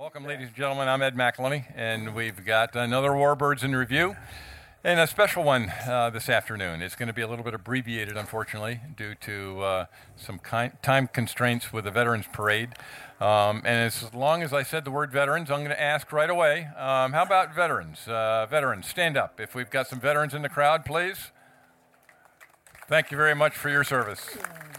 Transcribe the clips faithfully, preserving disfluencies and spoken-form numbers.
Welcome, ladies and gentlemen. I'm Ed McElhenney, and we've got another Warbirds in review, and a special one uh, this afternoon. It's going to be a little bit abbreviated, unfortunately, due to uh, some ki- time constraints with the Veterans Parade. Um, and as long as I said the word veterans, I'm going to ask right away, um, how about veterans? Uh, veterans, stand up. If we've got some veterans in the crowd, please. Thank you very much for your service.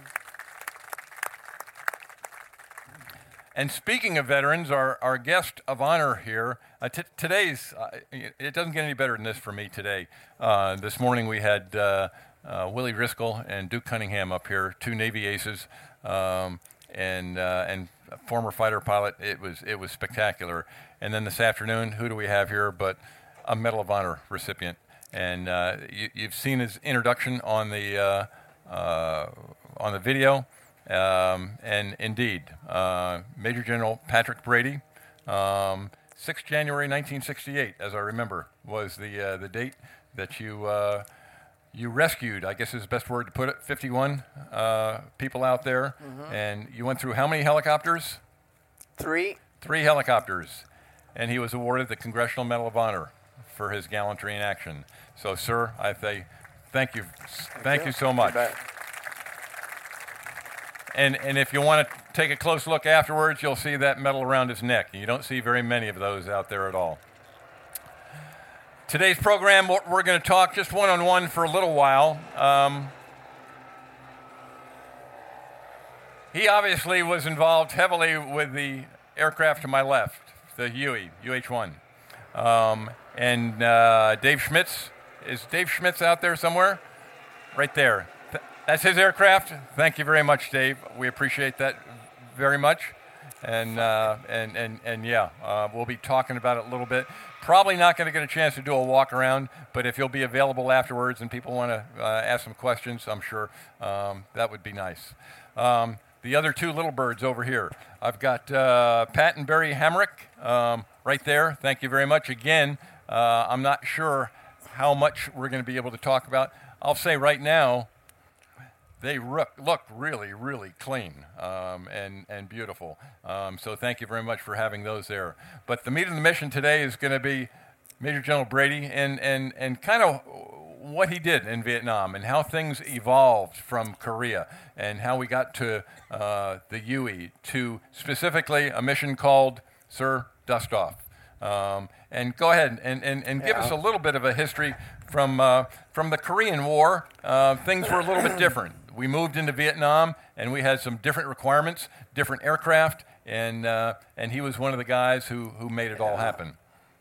And speaking of veterans, our, our guest of honor here, uh, t- today's, uh, it doesn't get any better than this for me today. Uh, this morning we had uh, uh, Willie Driscoll and Duke Cunningham up here, two Navy aces, um, and uh, and a former fighter pilot. It was it was spectacular. And then this afternoon, who do we have here but a Medal of Honor recipient? And uh, you, you've seen his introduction on the uh, uh, on the video. Um, and indeed, uh, Major General Patrick Brady, um, sixth of January nineteen sixty-eight, as I remember, was the uh, the date that you uh, you rescued, I guess is the best word to put it, fifty-one uh, people out there. Mm-hmm. And you went through how many helicopters? Three. Three helicopters. And he was awarded the Congressional Medal of Honor for his gallantry in action. So, sir, I say thank you. Thank, thank you. you so much. And and if you want to take a close look afterwards, you'll see that medal around his neck. You don't see very many of those out there at all. Today's program, we're going to talk just one-on-one for a little while. Um, he obviously was involved heavily with the aircraft to my left, the Huey, U H one. Um, and uh, Dave Schmitz, is Dave Schmitz out there somewhere? Right there. That's his aircraft. Thank you very much, Dave. We appreciate that very much. And uh, and, and, and yeah, uh, we'll be talking about it a little bit. Probably not going to get a chance to do a walk around, but if you'll be available afterwards and people want to uh, ask some questions, I'm sure um, that would be nice. Um, the other two little birds over here. I've got uh, Pat and Barry Hamrick um, right there. Thank you very much. Again, uh, I'm not sure how much we're going to be able to talk about. I'll say right now, they look, look really, really clean um, and, and beautiful. Um, so thank you very much for having those there. But the meat of the mission today is going to be Major General Brady and, and, and kind of what he did in Vietnam and how things evolved from Korea and how we got to uh, the Huey to specifically a mission called, Sir, Dust Off. Um, and go ahead and, and, and yeah. give us a little bit of a history from, uh, from the Korean War. Uh, things were a little bit different. We moved into Vietnam, and we had some different requirements, different aircraft, and uh, and he was one of the guys who, who made it all happen.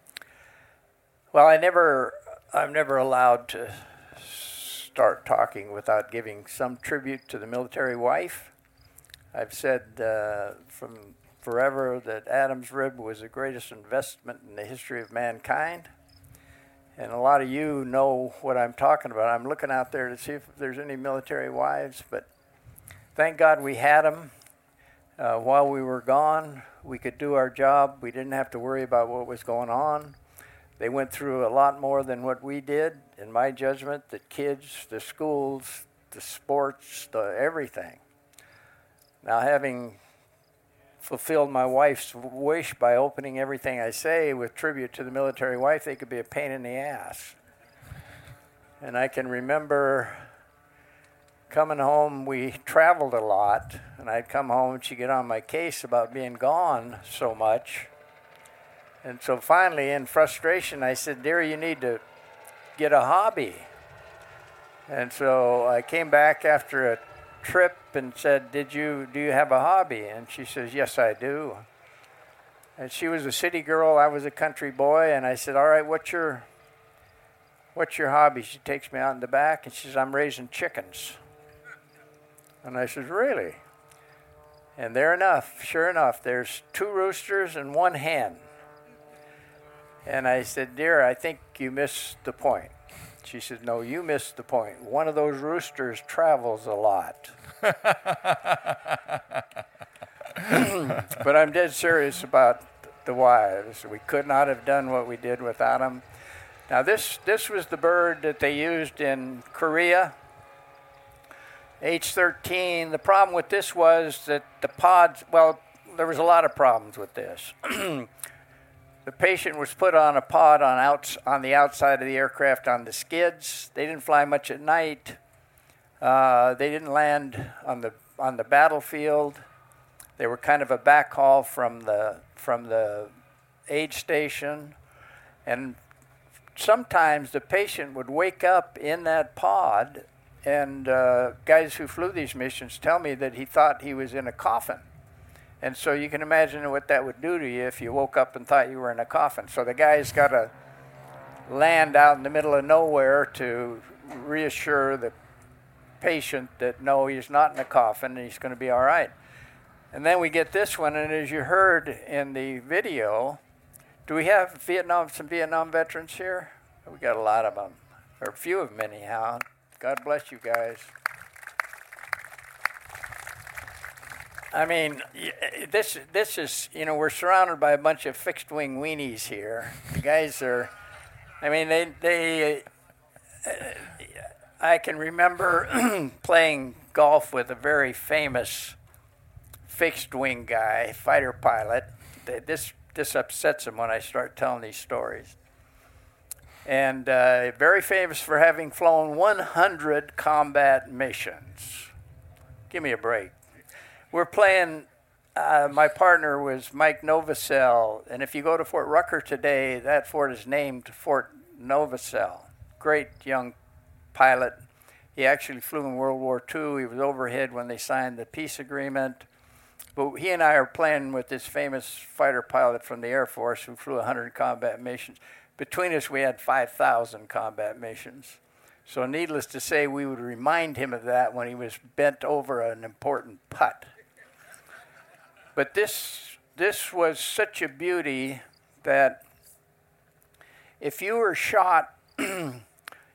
Well, I never, I'm never allowed to start talking without giving some tribute to the military wife. I've said uh, from forever that Adam's rib was the greatest investment in the history of mankind. And a lot of you know what I'm talking about. I'm looking out there to see if there's any military wives, but thank God we had them. Uh, while we were gone, we could do our job. We didn't have to worry about what was going on. They went through a lot more than what we did, in my judgment, the kids, the schools, the sports, the everything. Now, having fulfilled my wife's wish by opening everything I say with tribute to the military wife, they could be a pain in the ass. And I can remember coming home, we traveled a lot, and I'd come home and she'd get on my case about being gone so much. And so finally, in frustration, I said, "Dear, you need to get a hobby." And so I came back after a trip and said, "Did you do you have a hobby?" And she says, "Yes, I do." And she was a city girl, I was a country boy, and I said, "All right, what's your what's your hobby?" She takes me out in the back and she says, "I'm raising chickens." And I said, "Really?" And there enough, sure enough, there's two roosters and one hen. And I said, "Dear, I think you missed the point." She said, "No, you missed the point. One of those roosters travels a lot." But I'm dead serious about the wives. We could not have done what we did without them. Now, this, this was the bird that they used in Korea, H thirteen. The problem with this was that the pods, well, there was a lot of problems with this. The patient was put on a pod on outs on the outside of the aircraft on the skids. They didn't fly much at night. Uh, they didn't land on the on the battlefield. They were kind of a backhaul from the from the aid station, and sometimes the patient would wake up in that pod, and uh, guys who flew these missions tell me that he thought he was in a coffin. And so you can imagine what that would do to you if you woke up and thought you were in a coffin. So the guy's got to land out in the middle of nowhere to reassure the patient that, no, he's not in a coffin and he's going to be all right. And then we get this one, and as you heard in the video, do we have Vietnam, some Vietnam veterans here? We got a lot of them, or a few of them anyhow. God bless you guys. I mean, this this is, you know, we're surrounded by a bunch of fixed-wing weenies here. The guys are, I mean, they, they uh, I can remember playing golf with a very famous fixed-wing guy, fighter pilot. This, this upsets him when I start telling these stories. And uh, very famous for having flown one hundred combat missions. Give me a break. We're playing, uh, my partner was Mike Novosel, and if you go to Fort Rucker today, that fort is named Fort Novosel. Great young pilot. He actually flew in World War Two. He was overhead when they signed the peace agreement. But he and I are playing with this famous fighter pilot from the Air Force who flew one hundred combat missions. Between us, we had five thousand combat missions. So needless to say, we would remind him of that when he was bent over an important putt. But this this was such a beauty that if you were shot in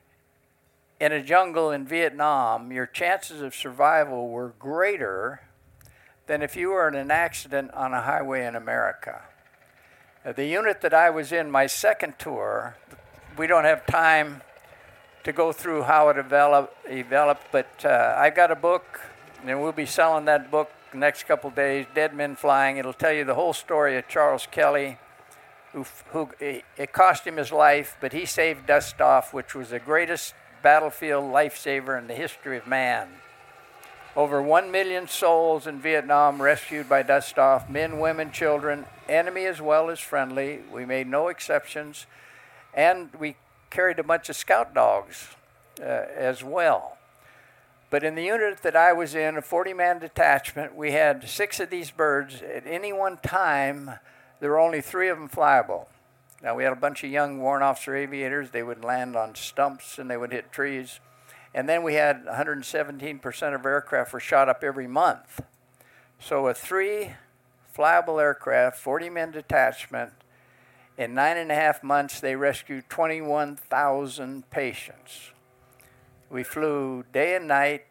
a jungle in Vietnam, your chances of survival were greater than if you were in an accident on a highway in America. Uh, the unit that I was in, my second tour, we don't have time to go through how it developed, developed but uh, I got a book, and we'll be selling that book the next couple days, Dead Men Flying. It'll tell you the whole story of Charles Kelly, who, who it cost him his life, but he saved Dust Off, which was the greatest battlefield lifesaver in the history of man. Over one million souls in Vietnam rescued by Dust Off, men, women, children, enemy as well as friendly. We made no exceptions, and we carried a bunch of scout dogs uh, as well. But in the unit that I was in, a forty-man detachment, we had six of these birds. At any one time, there were only three of them flyable. Now, we had a bunch of young warrant officer aviators. They would land on stumps, and they would hit trees. And then we had one hundred seventeen percent of aircraft were shot up every month. So a three flyable aircraft, forty-man detachment, in nine and a half months, they rescued twenty-one thousand patients. We flew day and night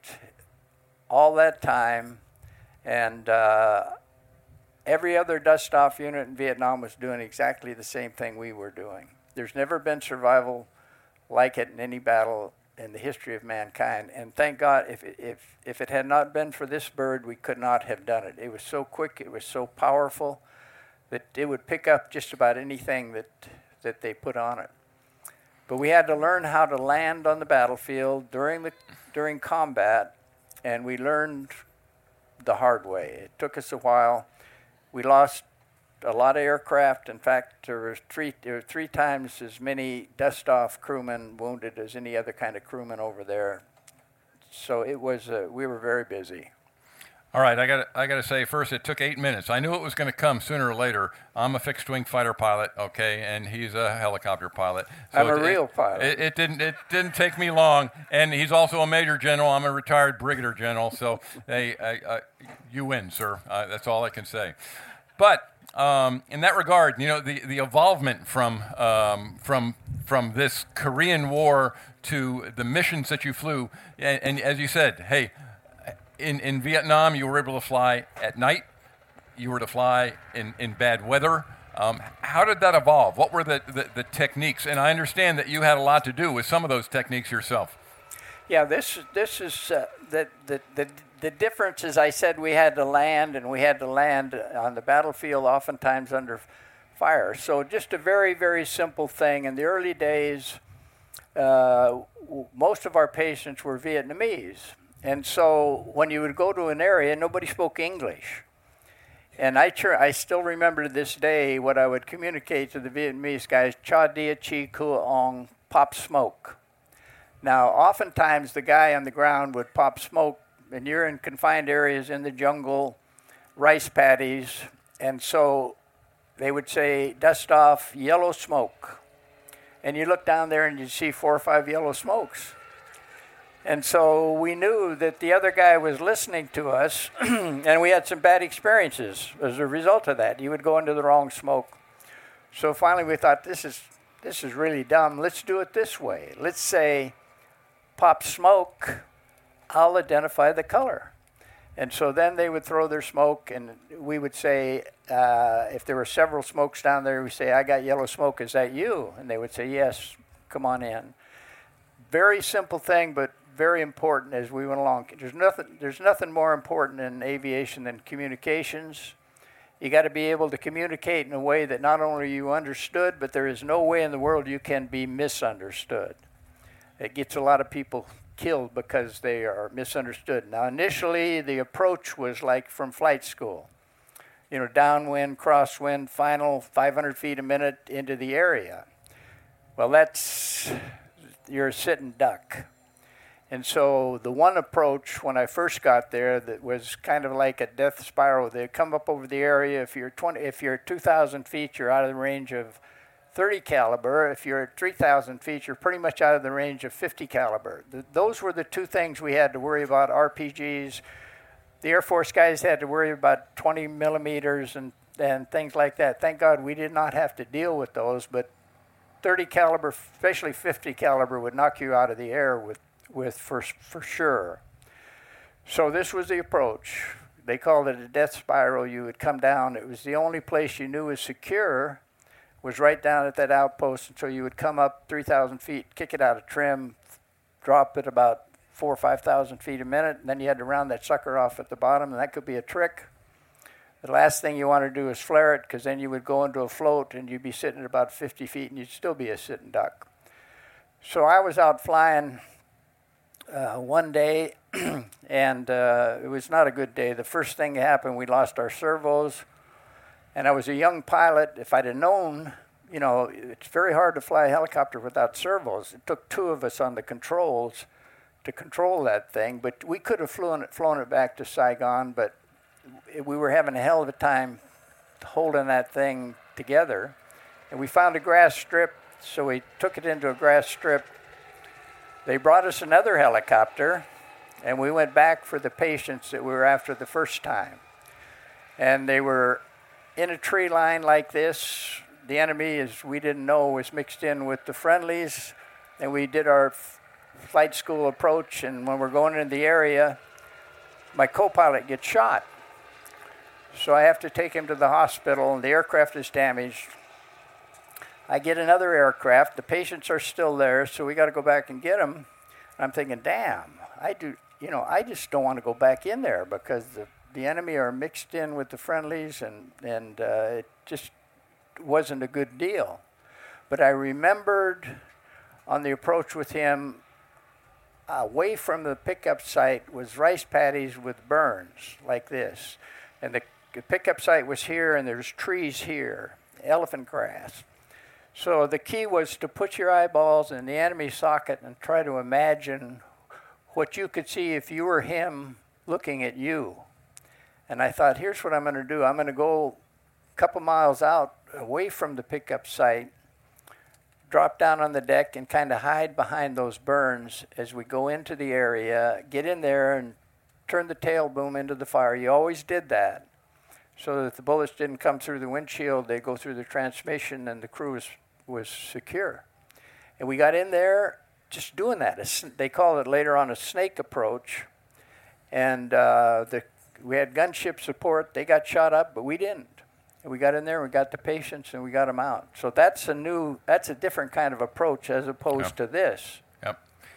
all that time, and uh, every other Dust Off unit in Vietnam was doing exactly the same thing we were doing. There's never been survival like it in any battle in the history of mankind, and thank God, if if if it had not been for this bird, we could not have done it. It was so quick, it was so powerful, that it would pick up just about anything that that they put on it. But we had to learn how to land on the battlefield during the during combat, and we learned the hard way. It took us a while. We lost a lot of aircraft. In fact, there were three there were three times as many Dust Off crewmen wounded as any other kind of crewman over there. So it was uh, we were very busy. All right, I got I got to say first, it took eight minutes. I knew it was going to come sooner or later. I'm a fixed-wing fighter pilot, okay, and he's a helicopter pilot. So I'm a it, real it, pilot. It, it didn't it didn't take me long, and he's also a major general. I'm a retired brigadier general, so hey, I, I, you win, sir. Uh, that's all I can say. But um, in that regard, you know, the the evolvement from um, from from this Korean War to the missions that you flew, and, and as you said, hey. In, in Vietnam, you were able to fly at night. You were to fly in, in bad weather. Um, how did that evolve? What were the, the, the techniques? And I understand that you had a lot to do with some of those techniques yourself. Yeah, this this is uh, the, the the the difference is I said we had to land, and we had to land on the battlefield oftentimes under fire. So just a very, very simple thing. In the early days, uh, most of our patients were Vietnamese. And so when you would go to an area, nobody spoke English. And I, tr- I still remember to this day what I would communicate to the Vietnamese guys, cha dia chi kua ong, pop smoke. Now, oftentimes the guy on the ground would pop smoke, and you're in confined areas in the jungle, rice paddies, and so they would say, dust off, yellow smoke. And you look down there and you see four or five yellow smokes. And so we knew that the other guy was listening to us, and we had some bad experiences as a result of that. He would go into the wrong smoke. So finally we thought, this is this is really dumb. Let's do it this way. Let's say, pop smoke, I'll identify the color. And so then they would throw their smoke, and we would say, uh, if there were several smokes down there, we'd say, I got yellow smoke, is that you? And they would say, yes, come on in. Very simple thing, but very important as we went along. There's nothing, there's nothing more important in aviation than communications. You got to be able to communicate in a way that not only you understood, but there is no way in the world you can be misunderstood. It gets a lot of people killed because they are misunderstood. Now, initially, the approach was like from flight school. You know, downwind, crosswind, final five hundred feet a minute into the area. Well, that's, you're a sitting duck. And so the one approach when I first got there that was kind of like a death spiral, they come up over the area. If you're twenty, if you're two thousand feet, you're out of the range of thirty caliber. If you're at three thousand feet, you're pretty much out of the range of fifty caliber. Th- those were the two things we had to worry about, R P Gs. The Air Force guys had to worry about twenty millimeters and, and things like that. Thank God we did not have to deal with those, but thirty caliber, especially fifty caliber, would knock you out of the air with, with for, for sure. So this was the approach. They called it a death spiral. You would come down. It was the only place you knew was secure, was right down at that outpost. And so you would come up three thousand feet, kick it out of trim, drop it about four or five thousand feet a minute, and then you had to round that sucker off at the bottom, and that could be a trick. The last thing you want to do is flare it, because then you would go into a float, and you'd be sitting at about fifty feet, and you'd still be a sitting duck. So I was out flying uh, one day, and uh, it was not a good day. The first thing that happened, we lost our servos, and I was a young pilot. If I'd have known, you know, it's very hard to fly a helicopter without servos. It took two of us on the controls to control that thing, but we could have flown it, flown it back to Saigon, but we were having a hell of a time holding that thing together. And we found a grass strip, so we took it into a grass strip. They brought us another helicopter, and we went back for the patients that we were after the first time. And they were in a tree line like this. The enemy, as we didn't know, was mixed in with the friendlies, and we did our flight school approach, and when we're going into the area, my co-pilot gets shot. So I have to take him to the hospital, and the aircraft is damaged. I get another aircraft. The patients are still there, so we got to go back and get them. I'm thinking, damn, I do, you know, I just don't want to go back in there because the, the enemy are mixed in with the friendlies, and, and uh, it just wasn't a good deal. But I remembered on the approach with him, away from the pickup site was rice paddies with burns like this. And the, the pickup site was here, and there's trees here, elephant grass. So the key was to put your eyeballs in the enemy socket and try to imagine what you could see if you were him looking at you. And I thought, here's what I'm going to do. I'm going to go a couple miles out away from the pickup site, drop down on the deck and kind of hide behind those burns as we go into the area, get in there and turn the tail boom into the fire. You always did that so that the bullets didn't come through the windshield. They go through the transmission, and the crew was, was secure. And we got in there just doing that. They called it later on a snake approach. And uh, the, we had gunship support. They got shot up, but we didn't. And we got in there, we got the patients, and we got them out. So that's a new, that's a different kind of approach as opposed yep. to this. Yep.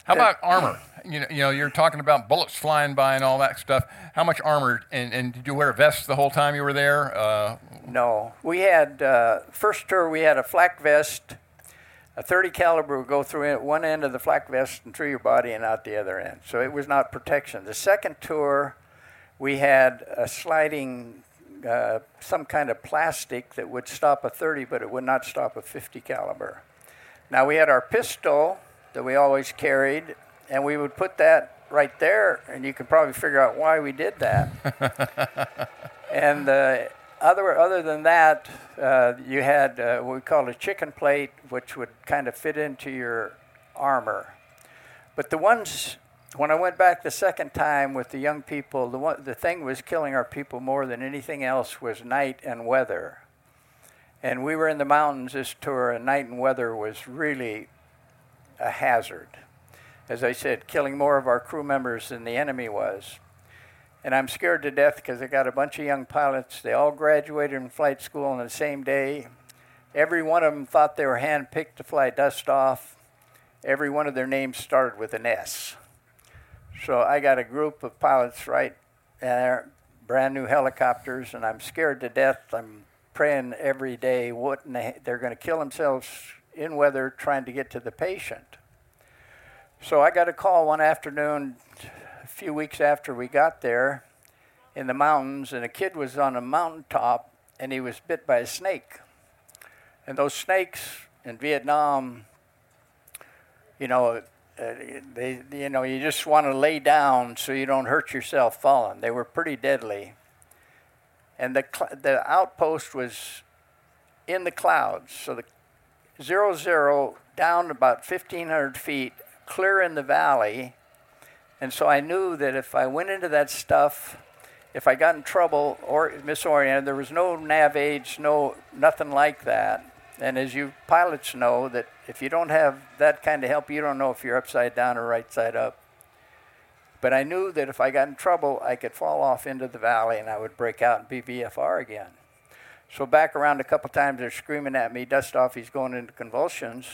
How about armor? You know, you know, you're talking about bullets flying by and all that stuff. How much armor? And, and did you wear a vest the whole time you were there? Uh, no, we had uh, first tour. We had a flak vest. A thirty caliber would go through one end of the flak vest and through your body and out the other end. So it was not protection. The second tour, we had a sliding, uh, some kind of plastic that would stop a thirty, but it would not stop a fifty caliber. Now we had our pistol that we always carried, and we would put that right there, and you can probably figure out why we did that. and uh, other other than that, uh, you had uh, what we called a chicken plate, which would kind of fit into your armor. But the ones, when I went back the second time with the young people, the one, the thing was killing our people more than anything else was night and weather. And we were in the mountains this tour, and night and weather was really a hazard. As I said, killing more of our crew members than the enemy was. And I'm scared to death because I got a bunch of young pilots. They all graduated from flight school on the same day. Every one of them thought they were handpicked to fly dust off. Every one of their names started with an S. So I got a group of pilots right there, brand new helicopters, and I'm scared to death. I'm praying every day what they, they're going to kill themselves in weather trying to get to the patient. So I got a call one afternoon a few weeks after we got there in the mountains, and a kid was on a mountaintop and he was bit by a snake. And those snakes in Vietnam, you know, uh, they, you know, you just want to lay down so you don't hurt yourself falling. They were pretty deadly. And the cl- the outpost was in the clouds, so the zero zero down about fifteen hundred feet, clear in the valley. And so I knew that if I went into that stuff, if I got in trouble or misoriented, there was no nav aids, no nothing like that. And as you pilots know, that if you don't have that kind of help, you don't know if you're upside down or right side up. But I knew that if I got in trouble, I could fall off into the valley and I would break out and be V F R again. So back around a couple times, they're screaming at me, dust off, he's going into convulsions.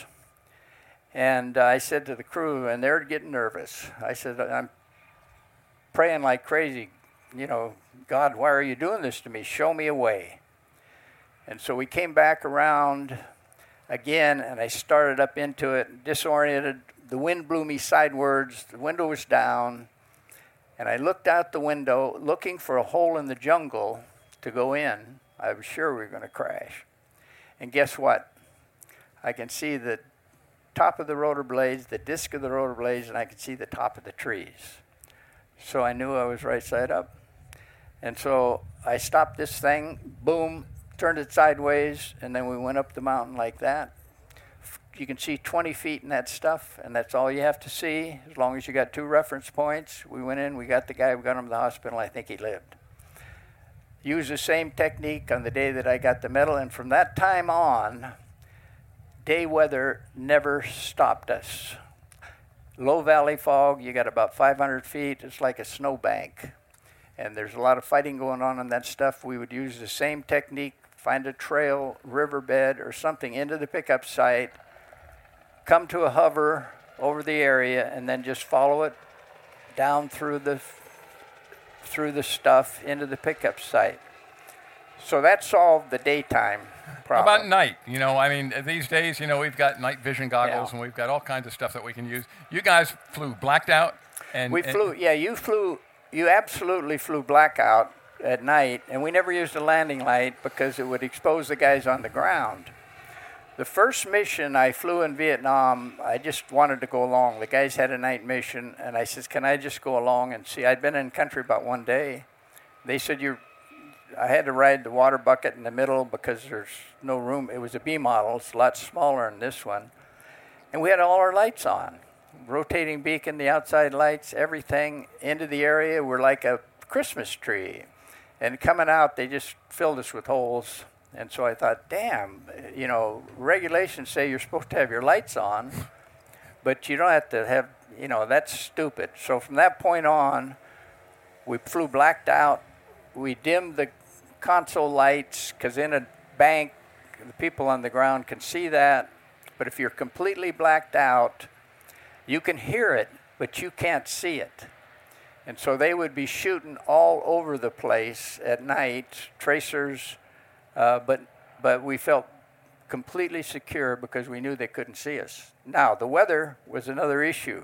And uh, I said to the crew, and they're getting nervous, I said, I'm praying like crazy, you know, God, why are you doing this to me? Show me a way. And so we came back around again, and I started up into it, disoriented. The wind blew me sidewards. The window was down. And I looked out the window, looking for a hole in the jungle to go in. I was sure we were going to crash. And guess what? I can see the top of the rotor blades, the disc of the rotor blades, and I could see the top of the trees. So I knew I was right side up. And so I stopped this thing, boom, turned it sideways, and then we went up the mountain like that. You can see twenty feet in that stuff, and that's all you have to see, as long as you got two reference points. We went in, we got the guy, we got him to the hospital, I think he lived. Used the same technique on the day that I got the medal, and from that time on, day weather never stopped us. Low valley fog, you got about five hundred feet, it's like a snowbank. And there's a lot of fighting going on on that stuff. We would use the same technique, find a trail, riverbed, or something into the pickup site, come to a hover over the area, and then just follow it down through the through the stuff into the pickup site. So that solved the daytime problem. How about night? You know, I mean, these days, you know, we've got night vision goggles, Yeah. and we've got all kinds of stuff that we can use. You guys flew blacked out, and We and flew, yeah, you flew, you absolutely flew blackout at night, and we never used a landing light because it would expose the guys on the ground. The first mission I flew in Vietnam, I just wanted to go along. The guys had a night mission, and I said, can I just go along and see? I'd been in country about one day. They said, you're, I had to ride the water bucket in the middle because there's no room. It was a B model. It's a lot smaller than this one. And we had all our lights on. Rotating beacon, the outside lights, everything into the area. We're like a Christmas tree. And coming out, they just filled us with holes. And so I thought, damn, you know, regulations say you're supposed to have your lights on, but you don't have to have, you know, that's stupid. So from that point on, we flew blacked out. We dimmed the console lights because in a bank, the people on the ground can see that. But if you're completely blacked out, You can hear it, but you can't see it. And so they would be shooting all over the place at night, tracers, uh, but but we felt completely secure because we knew they couldn't see us. Now, the weather was another issue.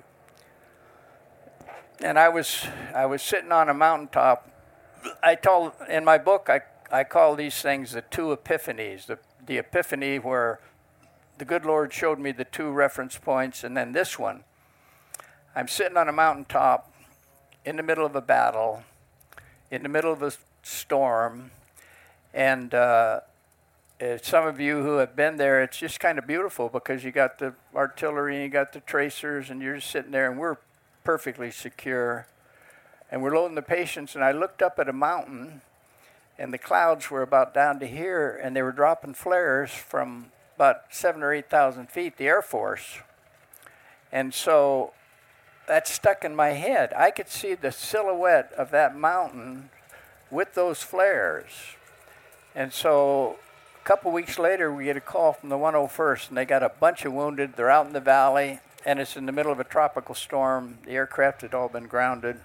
And I was I was sitting on a mountaintop. I told, in my book, I, I call these things the two epiphanies. The, the epiphany where the good Lord showed me the two reference points, and then this one. I'm sitting on a mountaintop in the middle of a battle, in the middle of a storm, and uh, Uh, some of you who have been there, it's just kind of beautiful because you got the artillery and you got the tracers and you're just sitting there, and we're perfectly secure. And we're loading the patients, and I looked up at a mountain, and the clouds were about down to here, and they were dropping flares from about seven or eight thousand feet, the Air Force. And so that stuck in my head. I could see the silhouette of that mountain with those flares. And so a couple weeks later, we get a call from the one oh first, and they got a bunch of wounded. They're out in the valley, and it's in the middle of a tropical storm. The aircraft had all been grounded.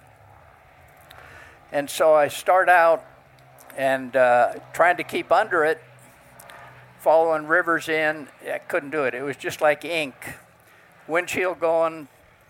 And so I start out and uh, trying to keep under it, following rivers in. I couldn't do it. It was just like ink. Windshield going,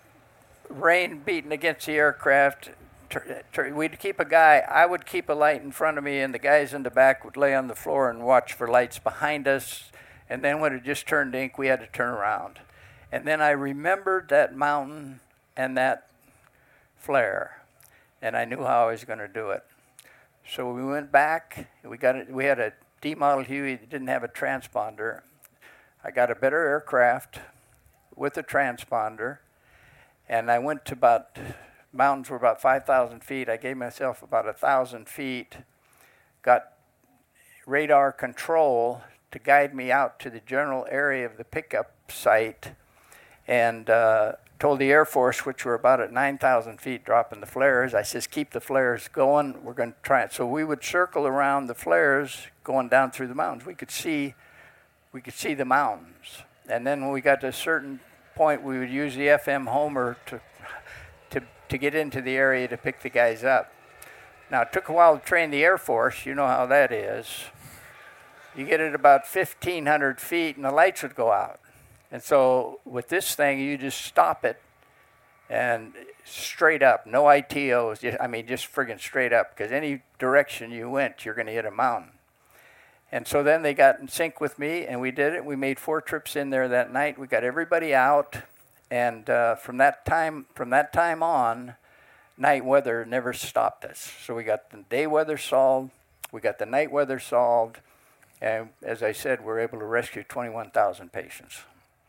rain beating against the aircraft. We'd keep a guy, I would keep a light in front of me, and the guys in the back would lay on the floor and watch for lights behind us. And then when it just turned ink, we had to turn around. And then I remembered that mountain and that flare, and I knew how I was going to do it. So we went back. We got it. We had a D model Huey that didn't have a transponder. I got a better aircraft with a transponder, and I went to about, mountains were about five thousand feet. I gave myself about one thousand feet, got radar control to guide me out to the general area of the pickup site, and uh, told the Air Force, which were about at nine thousand feet, dropping the flares. I says, keep the flares going. We're going to try it. So we would circle around the flares going down through the mountains. We could see, we could see the mountains. And then when we got to a certain point, we would use the F M Homer to, to, to get into the area to pick the guys up. Now, it took a while to train the Air Force. You know how that is. You get at about fifteen hundred feet, and the lights would go out. And so with this thing, you just stop it and straight up, no I T Os. I mean, just friggin' straight up, because any direction you went, you're going to hit a mountain. And so then they got in sync with me, and we did it. We made four trips in there that night. We got everybody out, and uh, from that time, from that time on, night weather never stopped us. So we got the day weather solved, we got the night weather solved, and as I said, we're able to rescue twenty-one thousand patients.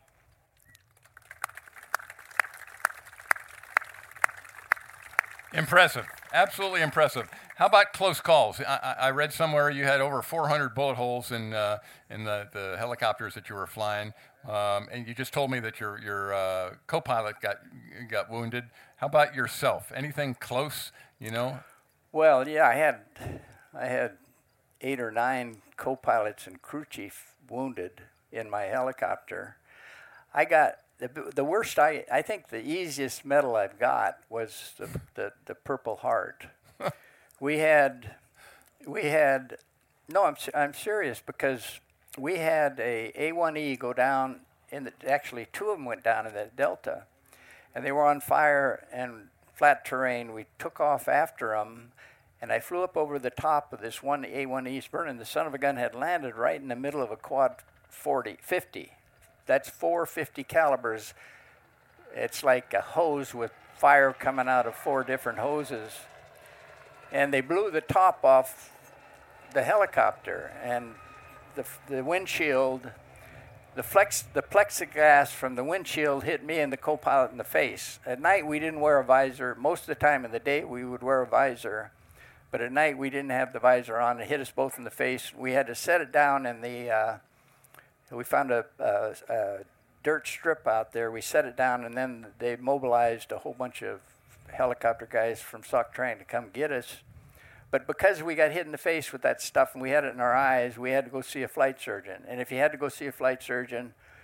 Impressive. Absolutely impressive. How about close calls? I, I read somewhere you had over four hundred bullet holes in uh, in the, the helicopters that you were flying, um, and you just told me that your your uh, co-pilot got got wounded. How about yourself? Anything close? You know? Well, yeah, I had I had eight or nine co-pilots and crew chief wounded in my helicopter. I got. The, the worst, I, I think the easiest medal I've got was the, the, the Purple Heart. we had, we had, no, I'm I'm serious, because we had a A one E go down in the, actually two of them went down in the Delta, and they were on fire and flat terrain. We took off after them, and I flew up over the top of this one A one E burning. The son of a gun had landed right in the middle of a quad forty, fifty. That's four fifty calibers. It's like a hose with fire coming out of four different hoses. And they blew the top off the helicopter, and the the windshield, the flex, the plexiglass from the windshield hit me and the co-pilot in the face. At night, we didn't wear a visor. Most of the time in the day, we would wear a visor. But at night, we didn't have the visor on. It hit us both in the face. We had to set it down in the... Uh, We found a, a, a dirt strip out there. We set it down, and then they mobilized a whole bunch of helicopter guys from Sauk Train to come get us. But because we got hit in the face with that stuff and we had it in our eyes, we had to go see a flight surgeon. And if you had to go see a flight surgeon,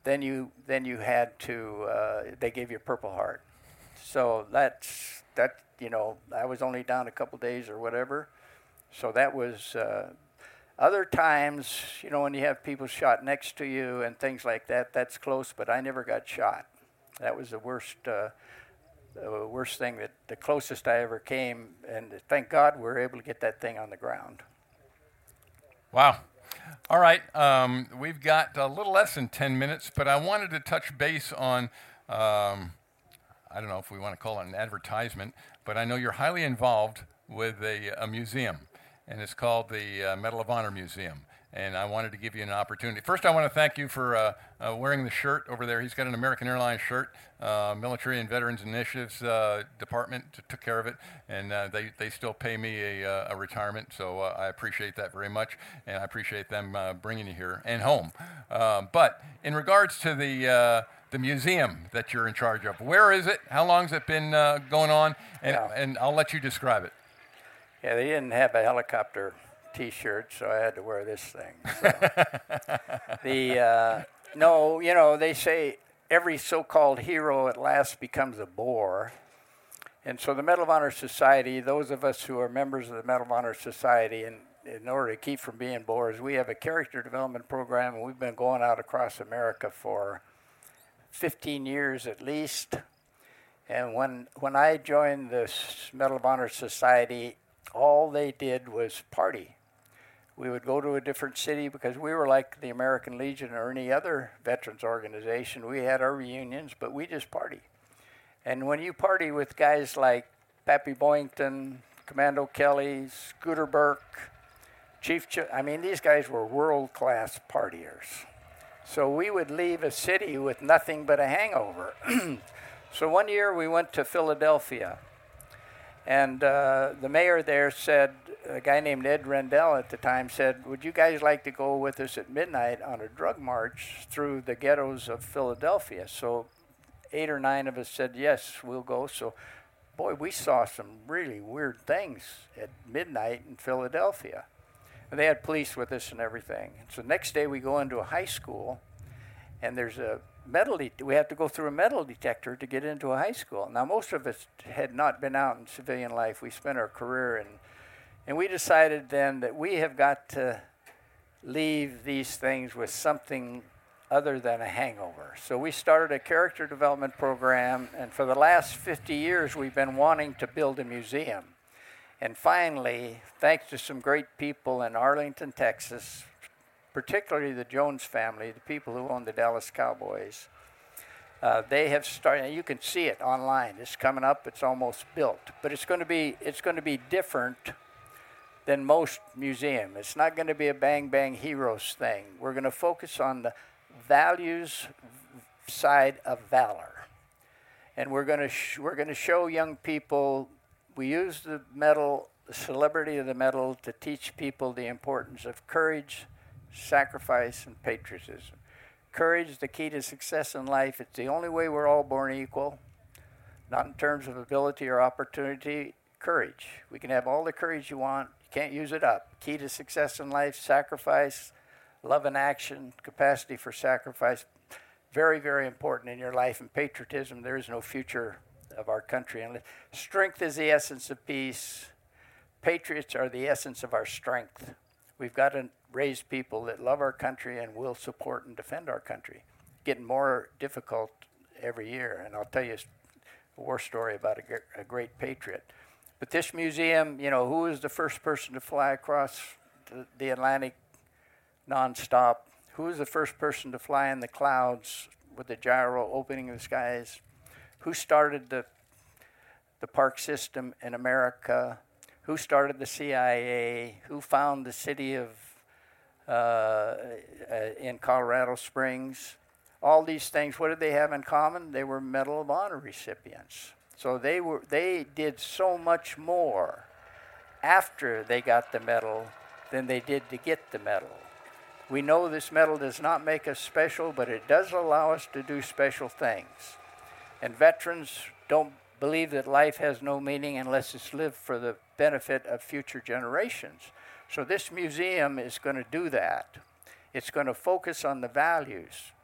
then you then you had to uh, they gave you a Purple Heart. So that's that you know I was only down a couple days or whatever. So that was uh, other times, you know, when you have people shot next to you and things like that, that's close. But I never got shot. That was the worst. Uh, the worst thing that the closest I ever came, and thank God we were able to get that thing on the ground. Wow. All right. Um, we've got a little less than ten minutes, but I wanted to touch base on, um, I don't know if we want to call it an advertisement, but I know you're highly involved with a, a museum, and it's called the uh, Medal of Honor Museum. And I wanted to give you an opportunity. First, I want to thank you for uh, uh, wearing the shirt over there. He's got an American Airlines shirt. Uh, Military and Veterans Initiatives uh, Department t- took care of it, and uh, they, they still pay me a, uh, a retirement, so uh, I appreciate that very much, and I appreciate them uh, bringing you here and home. Um, but in regards to the uh, the museum that you're in charge of, where is it? How long has it been uh, going on? And, Yeah. and I'll let you describe it. Yeah, they didn't have a helicopter T-shirt, so I had to wear this thing. So. the uh, no, you know, they say every so-called hero at last becomes a bore, and so the Medal of Honor Society, those of us who are members of the Medal of Honor Society, and in order to keep from being bores, we have a character development program, and we've been going out across America for fifteen years at least. And when when I joined the Medal of Honor Society, all they did was party. We would go to a different city because we were like the American Legion or any other veterans organization. We had our reunions, but we just party. And when you party with guys like Pappy Boyington, Commando Kelly, Scooter Burke, Chief, Ch- I mean, these guys were world-class partiers. So we would leave a city with nothing but a hangover. So one year we went to Philadelphia. And uh, the mayor there said, a guy named Ed Rendell at the time said, would you guys like to go with us at midnight on a drug march through the ghettos of Philadelphia? So eight or nine of us said, yes, we'll go. So, boy, we saw some really weird things at midnight in Philadelphia. And they had police with us and everything. So next day we go into a high school, and there's a metal de- we have to go through a metal detector to get into a high school. Now, most of us had not been out in civilian life. We spent our career in, and we decided then that we have got to leave these things with something other than a hangover. So we started a character development program, and for the last fifty years, we've been wanting to build a museum. And finally, thanks to some great people in Arlington, Texas, particularly the Jones family, the people who own the Dallas Cowboys, uh, they have started. You can see it online. It's coming up. It's almost built, but it's going to be it's going to be different than most museums. It's not going to be a bang bang heroes thing. We're going to focus on the values side of valor, and we're going to sh- we're going to show young people. We use the medal, the celebrity of the medal, to teach people the importance of courage, sacrifice, and patriotism. Courage, the key to success in life. It's the only way we're all born equal, not in terms of ability or opportunity. Courage. We can have all the courage you want. You can't use it up. Key to success in life, sacrifice, love and action, capacity for sacrifice. Very, very important in your life. And patriotism, there is no future of our country. And strength is the essence of peace. Patriots are the essence of our strength. We've got to raise people that love our country and will support and defend our country. Getting more difficult every year. And I'll tell you a war story about a, a great patriot. But this museum, you know, who was the first person to fly across the, the Atlantic nonstop? Who was the first person to fly in the clouds with the gyro opening the skies? Who started the the park system in America? Who started the C I A? Who found the city of uh, uh, in Colorado Springs? All these things, what did they have in common? They were Medal of Honor recipients. So they were they did so much more after they got the medal than they did to get the medal. We know this medal does not make us special, but it does allow us to do special things. And veterans don't believe that life has no meaning unless it's lived for the benefit of future generations. So this museum is going to do that. It's going to focus on the values,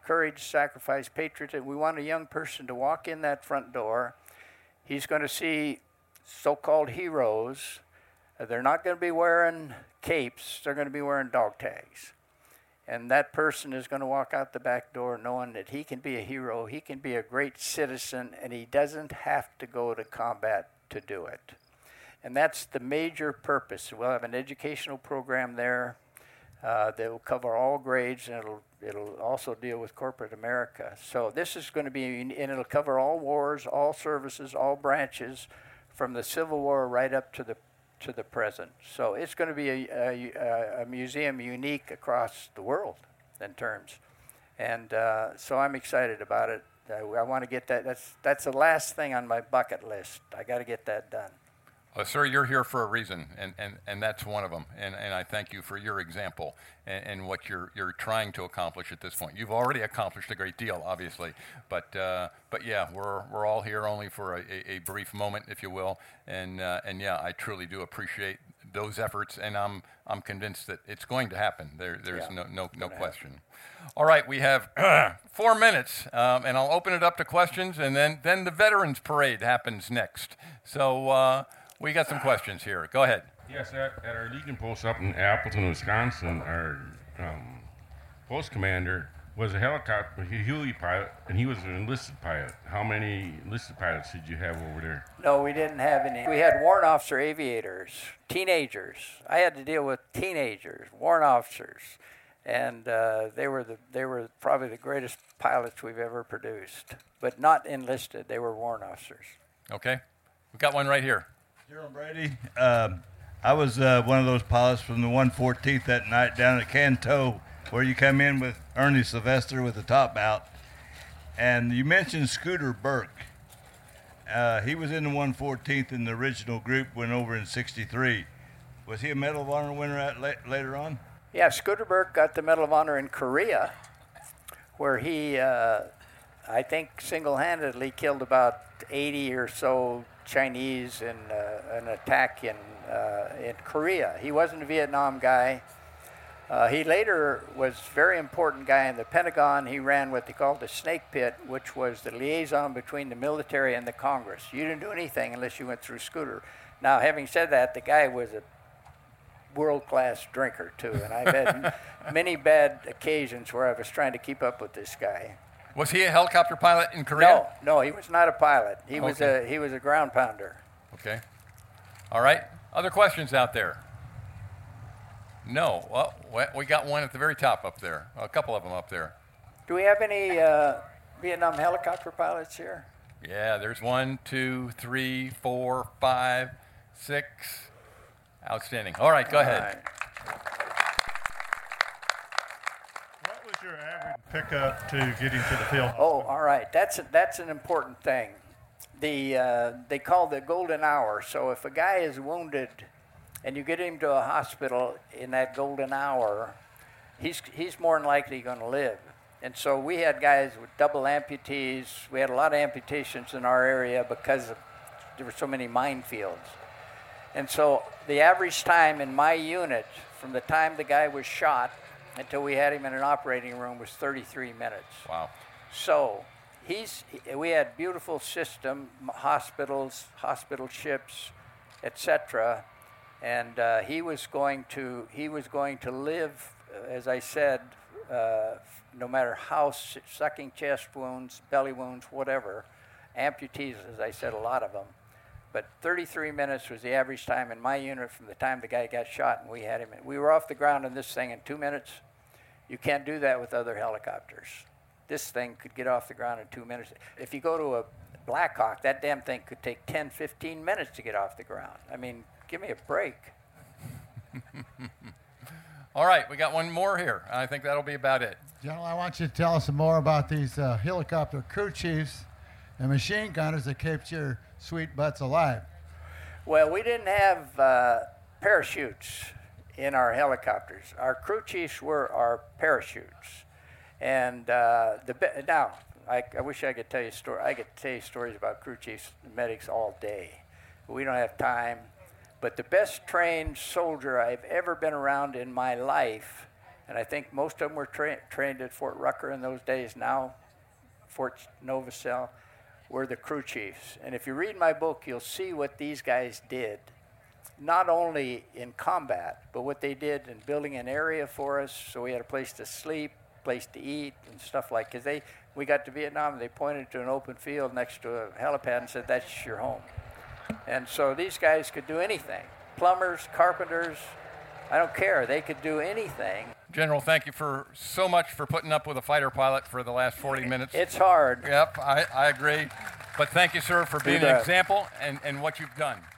courage, sacrifice, patriotism. We want a young person to walk in that front door. He's going to see so-called heroes. Uh, they're not going to be wearing capes. They're going to be wearing dog tags. And that person is going to walk out the back door knowing that he can be a hero, he can be a great citizen, and he doesn't have to go to combat to do it. And that's the major purpose. We'll have an educational program there uh, that will cover all grades, and it'll it'll also deal with corporate America. So this is going to be, and it'll cover all wars, all services, all branches, from the Civil War right up to the to the present. So it's going to be a, a, a museum unique across the world in terms. And uh, so I'm excited about it. I, I want to get that. That's that's the last thing on my bucket list. I got to get that done. Uh, sir, you're here for a reason, and, and, and that's one of them. And, and I thank you for your example and, and what you're you're trying to accomplish at this point. You've already accomplished a great deal, obviously, but uh, but yeah, we're we're all here only for a, a, a brief moment, if you will. And uh, and yeah, I truly do appreciate those efforts, and I'm I'm convinced that it's going to happen. There there's yeah, no no no question. Happen. All right, we have four minutes, um, and I'll open it up to questions, and then then the Veterans Parade happens next. So. Uh, We got some questions here. Go ahead. Yes, at, at our Legion post up in Appleton, Wisconsin, our um, post commander was a helicopter, a Huey pilot, and he was an enlisted pilot. How many enlisted pilots did you have over there? No, we didn't have any. We had warrant officer aviators, teenagers. I had to deal with teenagers, warrant officers, and uh, they were the they were probably the greatest pilots we've ever produced, but not enlisted. They were warrant officers. Okay, we got one right here. Gerald Brady, uh, I was uh, one of those pilots from the one fourteenth that night down at Canto, where you come in with Ernie Sylvester with the top out. And you mentioned Scooter Burke. Uh, he was in the one fourteenth in the original group, went over in sixty-three. Was he a Medal of Honor winner at la- later on? Yeah, Scooter Burke got the Medal of Honor in Korea, where he, uh, I think, single-handedly killed about eighty or so Chinese in uh, an attack in uh, in Korea. He wasn't a Vietnam guy. Uh, he later was a very important guy in the Pentagon. He ran what they called the Snake Pit, which was the liaison between the military and the Congress. You didn't do anything unless you went through Scooter. Now, having said that, the guy was a world-class drinker, too, and I've had many bad occasions where I was trying to keep up with this guy. Was he a helicopter pilot in Korea? No, no, he was not a pilot. He okay. was a he was a ground pounder. Okay. All right. Other questions out there? No. Well, we got one at the very top up there. A couple of them up there. Do we have any uh, Vietnam helicopter pilots here? Yeah, there's one, two, three, four, five, six. Outstanding. All right, go All ahead. Right. Your average pickup to getting to the field? Oh, all right. That's a, that's an important thing. The uh, they call the golden hour. So if a guy is wounded, and you get him to a hospital in that golden hour, he's he's more than likely going to live. And so we had guys with double amputees. We had a lot of amputations in our area because of, there were so many minefields. And so the average time in my unit, from the time the guy was shot until we had him in an operating room, was thirty-three minutes. Wow. So he's we had beautiful system, hospitals, hospital ships, et cetera. And uh, he was going to he was going to live, as I said, uh, no matter how sucking chest wounds, belly wounds, whatever, amputees, as I said, a lot of them. But thirty-three minutes was the average time in my unit from the time the guy got shot and we had him in. We were off the ground in this thing in two minutes. You can't do that with other helicopters. This thing could get off the ground in two minutes. If you go to a Black Hawk, that damn thing could take ten, fifteen minutes to get off the ground. I mean, give me a break. All right, we got one more here. I think that'll be about it. General, I want you to tell us some more about these uh, helicopter crew chiefs and machine gunners that kept your sweet butts alive. Well, we didn't have uh, parachutes in our helicopters. Our crew chiefs were our parachutes. And uh, the be- now, I, I wish I could tell you story. I could tell you stories about crew chiefs and medics all day. But we don't have time. But the best trained soldier I've ever been around in my life, And I think most of them were tra- trained at Fort Rucker in those days. Now, Fort Novosel were the crew chiefs. And if you read my book, you'll see what these guys did, not only in combat, but what they did in building an area for us so we had a place to sleep, place to eat, and stuff like. Because they, we got to Vietnam, and they pointed to an open field next to a helipad and said, "That's your home." And so these guys could do anything. Plumbers, carpenters, I don't care. They could do anything. General, thank you for so much for putting up with a fighter pilot for the last forty minutes. It's hard. Yep, I, I agree. But thank you, sir, for being an example and, and what you've done.